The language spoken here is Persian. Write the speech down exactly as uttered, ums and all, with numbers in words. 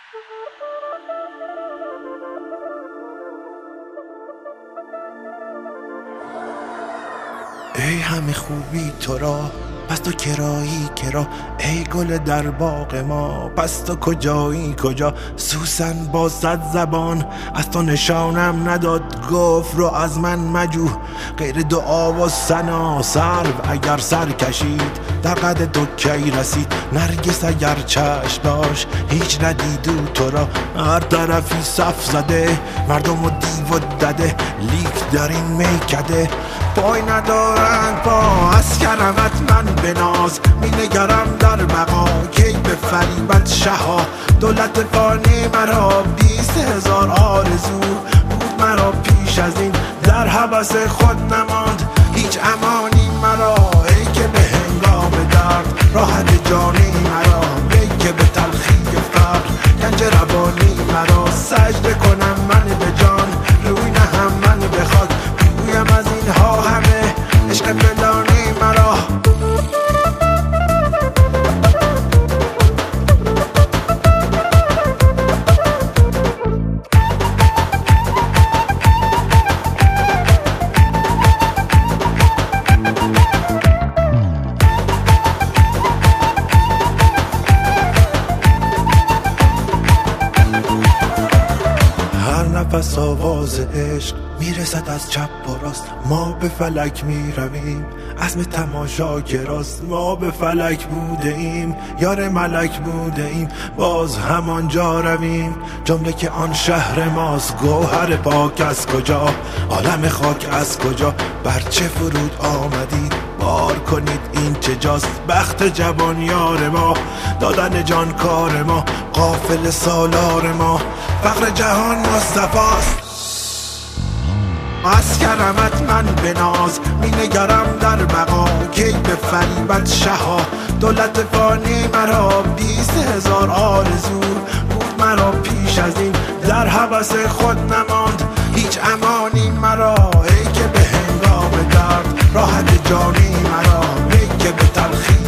ای همه خوبی تو را پس تو کرایی کرا، ای گل در باغ ما پس تو کجایی کجا. سوسن با صد زبان از تو نشانم نداد، گفت رو از من مجو غیر دعا و ثنا. سرو اگر سر کشید در قد تو کی رسید، نرگس اگر چشم داشت هیچ ندیدو تو را. هر طرفی صف زده مردم و دیو و دده، لیک در این میکده پای ندارند پا. از کرمت من بناز می نگرم در بقا، کی به فریبت شها. دولت فانی مرا بیست هزار آرزو بود مرا پیش از این، در هوس خود نماند هیچ امانی مرا. ای که به هنگام درد راحت جانی مرا، ای که به تلخی فقر گنج روانی مرا. سجده کنم من به جان روی نهم من به خاک، بگویم از اینها همه عشق فلانی مرا. نفس آواز عشق میرسد از چپ و راست، ما به فلک میرویم عزم تماشا گراست. ما به فلک بوده ایم یار ملک بوده ایم، باز همانجا رویم جمله که آن شهر ماست. گوهر پاک از کجا عالم خاک از کجا، بر چه فرود آمدید بار کنید این چه جاست. بخت جوان یار ما دادن جان کار ما، قافل سالار ما فقر جهان مصطفاست. از کرمت من بناز می نگرم در بقا، کی به فریبت شها. دولت فانی مرا بیست هزار آرزو بود مرا پیش از این، در هوس خود نماند هیچ امانی مرا. ای که به هنگام درد راحت جانی مرا، ای که به تلخی